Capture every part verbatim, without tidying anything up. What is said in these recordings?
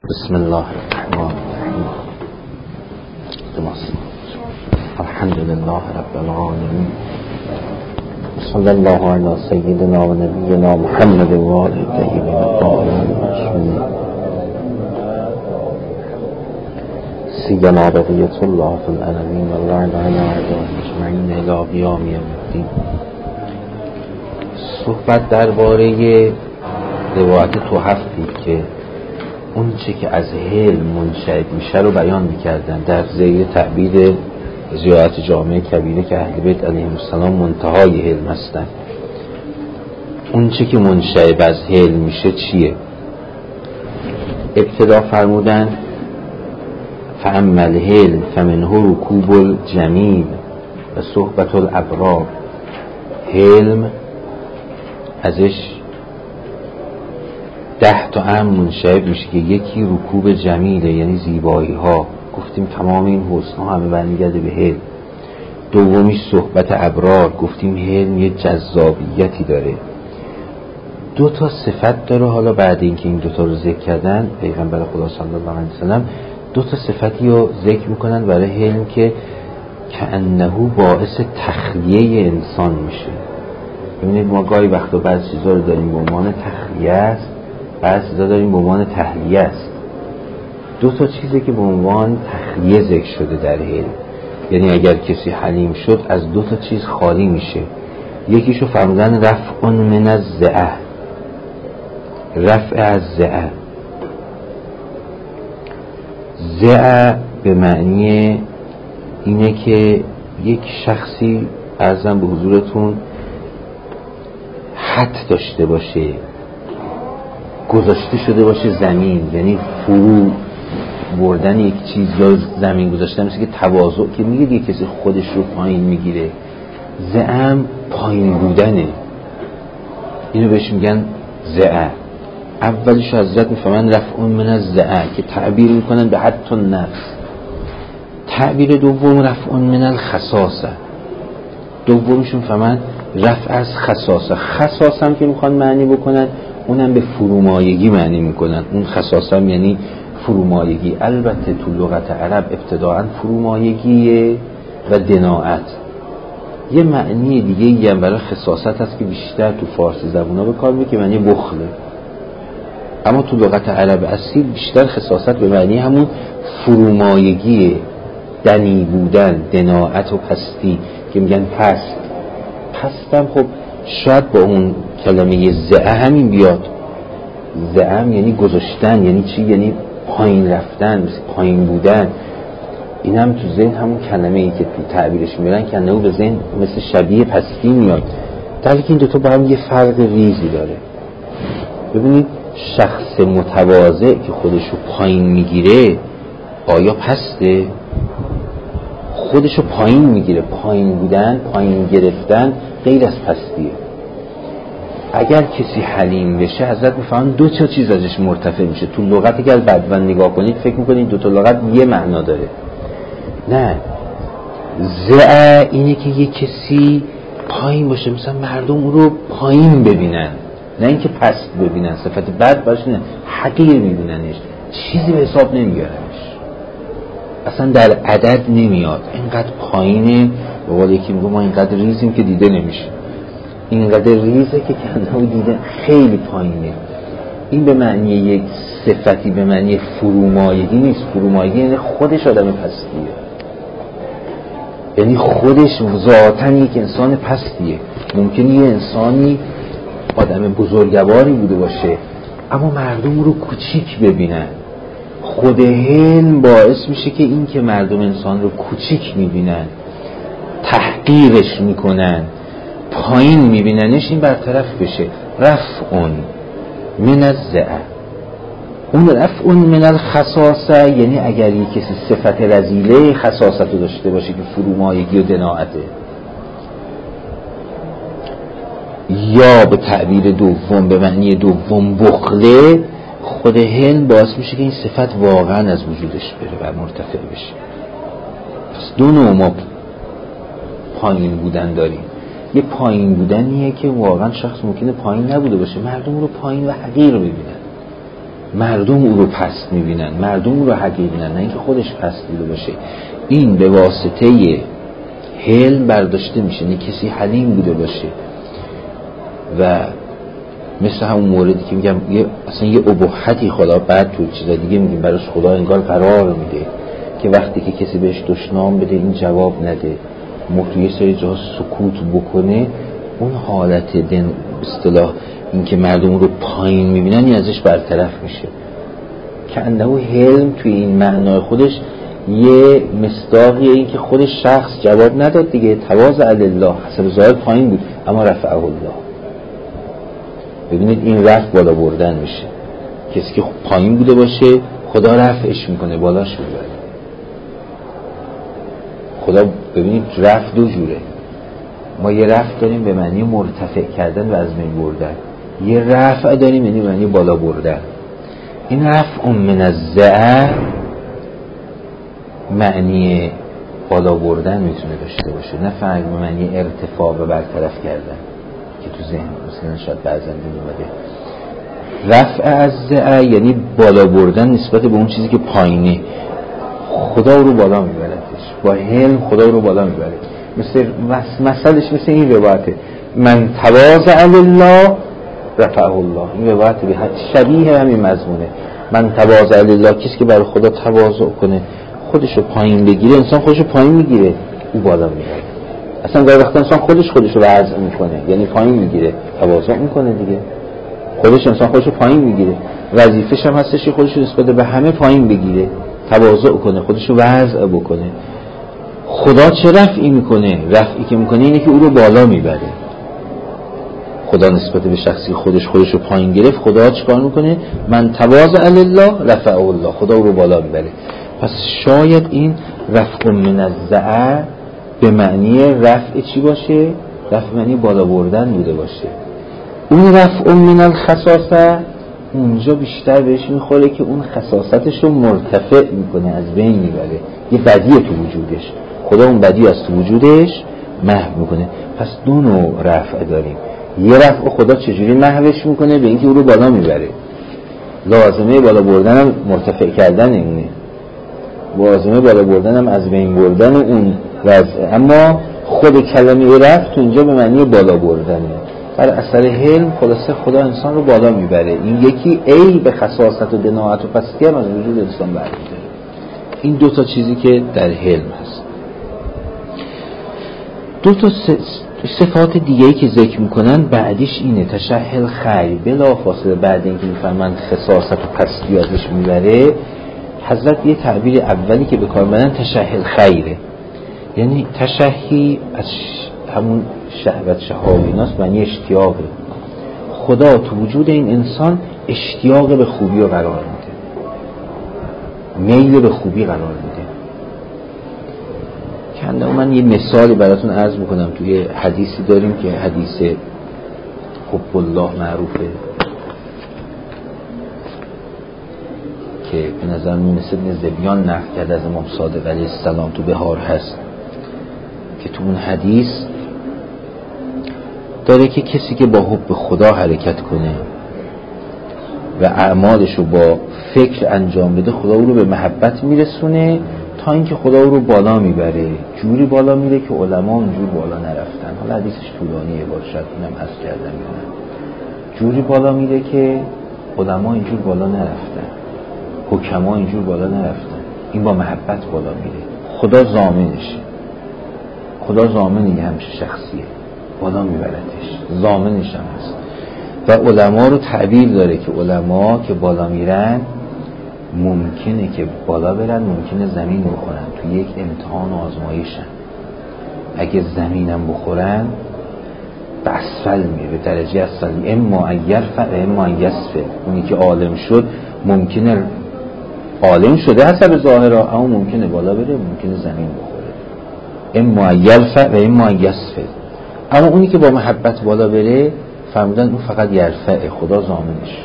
بسم الله الرحمن الرحیم. الحمد لله رب العالمین. صلی الله علی سیدنا و نبینا محمد و آله الطیبین الطاهرین سیما بقیة الله فی العالمین و اللعن علی اعدائهم اجمعین الی قیام الدین. صحبت درباره روایت تحفی که اون چه که از حلم منشأ میشه رو بیان میکردن در زیر تعبیر زیارت جامع کبیره که اهل بیت علیهم السلام منتهای حلم هستن. اون چه که منشأ از حلم میشه چیه؟ ابتدا فرمودن فاما الحلم فمنه رکوب الجمیل و صحبت الابرار. حلم ازش ده تا هم منشأ میشه که یکی رکوب جمیله، یعنی زیبایی ها. گفتیم تمام این حسن ها همه برمیگرده به حلم. دومیش صحبت ابرار. گفتیم حلم یه جذابیتی داره، دو تا صفت داره. حالا بعد اینکه این دو تا رو ذکر کردن پیغمبر خدا صلی الله علیه وسلم، دو تا صفتی رو ذکر میکنن برای حلم که کأنه باعث تخلیه انسان میشه. ببینید ما گاهی وقتا بعض چیزا رو داریم به عنوان تخلیه است، بعض چیزا داریم به عنوان تحلیه است. دو تا چیزی که به عنوان تخلیه ذکر شده در حلم، یعنی اگر کسی حلیم شد از دو تا چیز خالی میشه. یکیشو فرمودن رفع من الزعه، رفع از زعه. زعه به معنی اینه که یک شخصی عرضم به حضورتون حد داشته باشه، گذاشته شده باشه زمین، یعنی فرو بردن یک چیز یا زمین گذاشتن، مثل که تواضع که میگه یک کسی خودش رو پایین میگیره. زعم پایین بودنه، اینو بهش میگن زعه. اولیش حضرت میفهمن رفع من الزعه که تعبیر میکنن به حد النفس. تعبیر دوم رفع من الخصاصه. دومشون فهمن رفع از خصاصه. خصاصه هم که میخوان معنی بکنن اونم به فرومایگی معنی میکنن. اون خصاصه هم یعنی فرومایگی. البته تو لغت عرب ابتداعا فرومایگی و دناعت. یه معنی دیگه یه هم برای خصاصت هست که بیشتر تو فارسی زبونا به کار میره که معنی بخله، اما تو لغت عرب اصیل بیشتر خصاصت به معنی همون فرومایگی، دنی بودن، دناعت و پستی که میگن پست. پستم خب شاید با اون کلمه زعه همین بیاد. زعم یعنی گذاشتن، یعنی چی؟ یعنی پایین رفتن، مثل پایین بودن. این هم تو ذهن همون کلمه ای که تو تعبیرش میارن که نه به ذهن مثل شبیه پستی میاد، در حالی که این دوتا با هم یه فرق ریزی داره. ببینید شخص متواضع که خودشو پایین میگیره آیا پسته؟ خودشو پایین میگیره. پایین بودن، پایین گرفتن غیر از پستیه. اگر کسی حلیم بشه حضرت میفهمن دو تا چیز ازش مرتفع میشه. تو لغت اگر بعداً نگاه کنید فکر میکنید دو تا لغت یه معنا داره. نه، زعه اینه که یه کسی پایین باشه، مثلا مردم اون رو پایین ببینن، نه اینکه پست ببینن. صفت بد باشه، نه، حقیر ببیننش، چیزی به حساب نمیارنش، اصلا در عدد نمیاد. اینقدر پایینه، به قول یکی میگه ما اینقدر ریزیم که دیده نمیشه. اینقدر ریزه که کنده و دیده خیلی پایینه. این به معنی یک صفتی به معنی فرومایگی نیست. فرومایگی یعنی خودش آدم پستیه، یعنی خودش ذاتاً یک انسان پستیه. ممکنه یه انسانی آدم بزرگواری بوده باشه اما مردم رو کوچیک ببینن. خود حلم باعث میشه که این که مردم انسان رو کوچیک میبینن، تحقیرش میکنن، پایین میبیننش، این برطرف بشه. رفع من الزعه. اون رفع من الخصاصه یعنی اگر یک کسی صفت رذیله خصاصت رو داشته باشه که فرومایگی و دناعته، یا به تعبیر دوم به معنی دوم بخله، خود حلم باعث میشه که این صفت واقعا از وجودش بره و مرتفع بشه. پس دو نوع ما پایین بودن داریم. یه پایین بودنیه که واقعا شخص ممکنه پایین نبوده باشه، مردم رو پایین و حقیر ببینن. مردم او رو پست میبینن، مردم او رو حقیر میبینن، نه اینکه خودش پست بوده باشه. این به واسطه حلم برداشته میشه، نه کسی حلیم بوده باشه. و مثل همون موردی که میگم یه اصلا یه ابهتی خدا بعد تو چیزا دیگه میگیم براش خدا انگار قرار میده که وقتی که کسی بهش دشنام بده این جواب نده، توی یه سری جاها سکوت بکنه، اون حالت دن اصطلاح این که مردم رو پایین میبینن این ازش برطرف میشه. که انه حلم توی این معنای خودش یه مصداقیه، این که خودش شخص جواب نداد دیگه، تواضع الله، حسب ظاهر پایین بود اما رفعه الله. ببینید این رفع بالا بردن میشه. کسی که پایین بوده باشه خدا رفعش میکنه، بالاش میبره. خدا ببینید رفع دو جوره. ما یه رفع داریم به معنی مرتفع کردن و از بین بردن، یه رفع داریم یعنی به معنی بالا بردن. این رفع من الزعه معنی بالا بردن میتونه داشته باشه، نه فقط به معنی ارتفاع و برطرف کردن که تو ذهن مثلا شاید بعضا دیگه اومده. رفع از زعه یعنی بالا بردن نسبت به اون چیزی که پایینه. خدا رو بالا میبردش، با حلم خدا رو بالا میبره. مثل مثلش مثل این روایته، من تواضع لله رفعه الله. این روایت به شبیه همین مضمونه. من تواضع لله، کسی که برای خدا تواضع کنه، خودشو پایین بگیره، انسان خودشو پایین میگیره، او بالا میبره. اصلا گاهی وقتا انسان خودش خودشو وضع میکنه، یعنی پایین میگیره، تواضع میکنه دیگه. خودش انسان خودشو پایین میگیره، وظیفه‌ش هم هستش که خودشو نسبت به همه پایین بگیره، تواضع کنه، خودشو وضع بکنه. خدا چه رفعی میکنه؟ رفعی که میکنه اینه که او رو بالا میبره. خدا نسبت به شخصی خودش خودشو پایین گرفت، خدا چیکار میکنه؟ من تواضع لله رفعه الله، خدا او رو بالا میبره. پس شاید این رفع من الزعه به معنی رفع چی باشه؟ رفع معنی بالا بردن بوده باشه. اون رفع من الخصاصه اونجا بیشتر بهش میخوره که اون خصاصتش رو مرتفع میکنه، از بین میبره، یه بدی تو وجودش، خدا اون بدی از تو وجودش محو میکنه. پس دو نوع رفع داریم. یه رفع خدا چجوری محوش میکنه؟ به اینکه او رو بالا میبره. لازمه بالا بردن هم مرتفع کردن اینه، لازمه بالا بردن هم از بین بردن اون وضع. اما خود کلمه رفع تو اینجا به معنی بالا بردنه. بر اثر حلم خلاصه خدا انسان رو بالا میبره. این یکی ای به خصاصت و دناعت و پستی هم از وجود انسان برمی‌داره. این دو تا چیزی که در حلم هست. دو تا صفات دیگه‌ای که ذکر میکنن بعدیش اینه، تشهل خیر، بلا فاصله بعد اینکه میفهمن خصاصت و پستی ازش میبره، حضرت یه تعبیر اولی که به کار میبرن تشهل خیره. یعنی تشهی از همون شهوت شهاویناست، معنی اشتیاقه. خدا تو وجود این انسان اشتیاق به خوبی رو قرار میده، میل به خوبی قرار میده. کنده من یه مثالی براتون عرض میکنم. توی حدیثی داریم که حدیث حب الله معروفه که به نظر میرسه ابن زبیان نقل کرده از امام صادق علیه السلام، تو بهار هست که تو اون حدیث داره که کسی که با حب خدا حرکت کنه و اعمالش رو با فکر انجام بده، خدا او رو به محبت میرسونه تا اینکه خدا او رو بالا میبره. جوری بالا میره که علما اونجور بالا نرفتن. حالا حدیثش طولانیه باشد، اینم عرض کردم میدونم. جوری بالا میره که علما اینجور بالا نرفتن، حکما اینجور بالا نرفتن. این با محبت بالا میره. خدا ضامنشه، خدا ضامن یه همچه شخصیه، بالا میبردش، ضامنش هم هست. و علما رو تعبیر داره که علما که بالا میرن ممکنه که بالا برن، ممکنه زمین بخورن، تو یک امتحان و آزمایشن. اگه زمینم بخورن به اسفل میره، درجه اسفل، اما یرفع اما یسفل. اونی که عالم شد ممکنه عالم شده حسب ظاهرا، اما ممکنه بالا بره، ممکنه زمین بخوره. اما یرفع و اما یسفل. اما اونی که با محبت بالا بره فرمودن اون فقط یرفع، خدا ضامنش.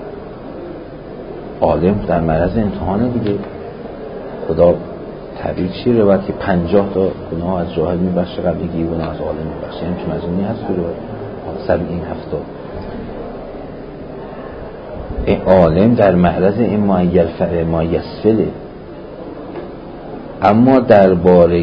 عالم در معرض امتحانه دیگه. خدا تعبیر چی روایت که پنجاه تا گناه از جاهل میبخشه، قبلی گناه از عالم میبخشه. همچون از اونی هست تو روایت سبعین هفتاد. عالم در معرض این مایسفله. اما درباره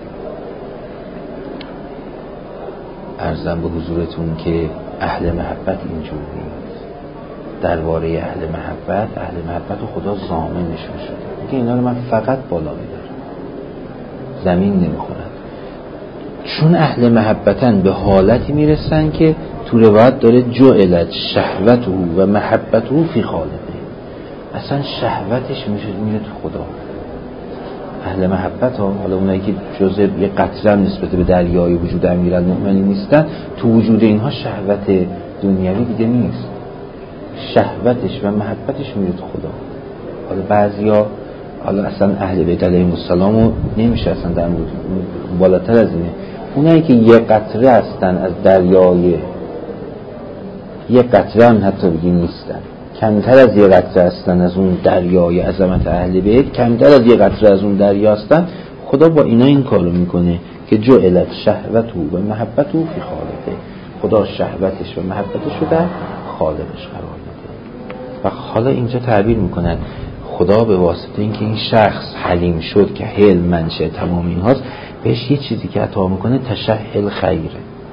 عرضم به حضورتون که اهل محبت اینجور نیست. درباره اهل محبت، اهل محبت خدا ضامنشون شده میگه اینا رو من فقط بالا میبرم، زمین نمیخورد. چون اهل محبتن به حالتی میرسن که تو روایت داره جعلت شهوته و محبته فی خالقه، اصلا شهوتش میره تو خدا. اهل محبت ها، حالا اونایی که جزء یه قطره نسبت به دریای وجود امیرال مؤمنین نیستن، تو وجود اینها شهوت دنیوی دیگه نیست، شهوتش و محبتش میره تو خدا. حالا بعضیا حالا اصلا اهل بیت علیهم السلام رو نمیشه اصلا در مورد بالاتر از اینه، اونایی که یه قطره هستن از دریای، یه قطره هم حتی بگیم نیستن، کمتر از یه قطره هستن از اون دریای عظمت اهل بیت، کمتر از یه قطره از اون دریا هستن، خدا با اینا این کارو میکنه که جعلت شهوته و محبته فی خالقه، خدا شهوتش و محبتش رو در خالقش قرار میده. و حالا اینجا تعبیر میکنن خدا به واسطه اینکه این شخص حلیم شد که حلم منشأ تمام این هاست، بهش یه چیزی که عطا میکنه تشهل خیره،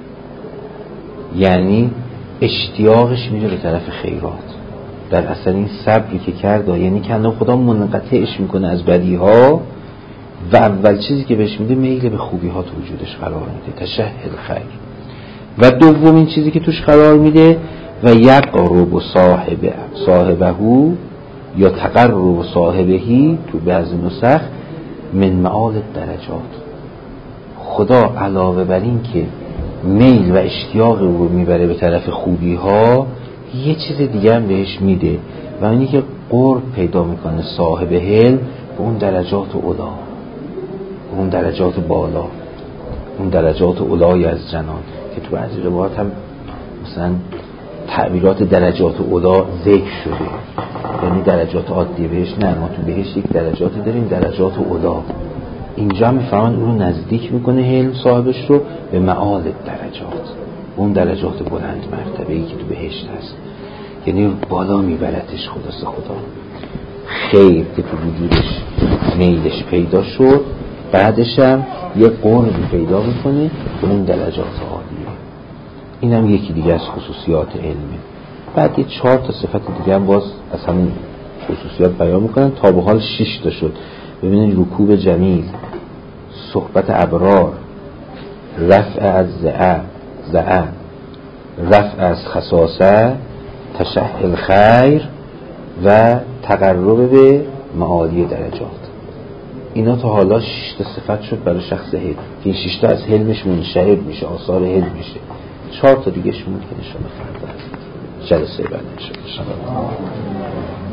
یعنی اشتیاقش میره به طرف خیرات. در اصل این صبری که کرده، یعنی که خدا منقطعش میکنه از بدیها و اول چیزی که بهش میده میل به خوبی ها تو وجودش قرار میده، تشهل خیر. و دومین چیزی که توش قرار میده و یقرب صاحب صاحبهو یا تقرب صاحبهی تو بعض نسخ من معال درجات. خدا علاوه بر این که میل و اشتیاق رو میبره به طرف خوبی ها، یه چیز دیگه هم بهش میده و اینی که قرب پیدا میکنه صاحب حلم به اون درجات اولا، اون درجات بالا، اون درجات اولای از جنان که تو بعضی روایات هم مثلا تعبیرات درجات اولا ذکر شده، یعنی درجات عادی بهش نه، ما تو بهش یک درجاتی داریم درجات اولا. اینجا میفهمن اون رو نزدیک میکنه حلم صاحبش رو به معال درجات، اون درجات بلند مرتبه‌ای که تو بهشت هست، یعنی بالا میبرتش خلاص خدا. خیر که تو وجودش میلش پیدا شد، بعدش هم یه قربی پیدا میکنه به اون درجات عالیه. این هم یکی دیگه از خصوصیات علمه. بعد یه چهار تا صفت دیگه هم باز از همین خصوصیات بیان میکنن، تا به حال شش تا شد. ببینید رکوب جمیل، صحبت ابرار، رفع از زعه زعه رفع از خصاصه، تشهل خیر و تقرب به معالی درجات. اینا تا حالا شش تا صفت شد برای شخص حلم که این شش تا از حلمش منشعب میشه، آثار حلم میشه. چهار تا دیگه شمون که نشانه فردا هست جلسه بعد نشانه.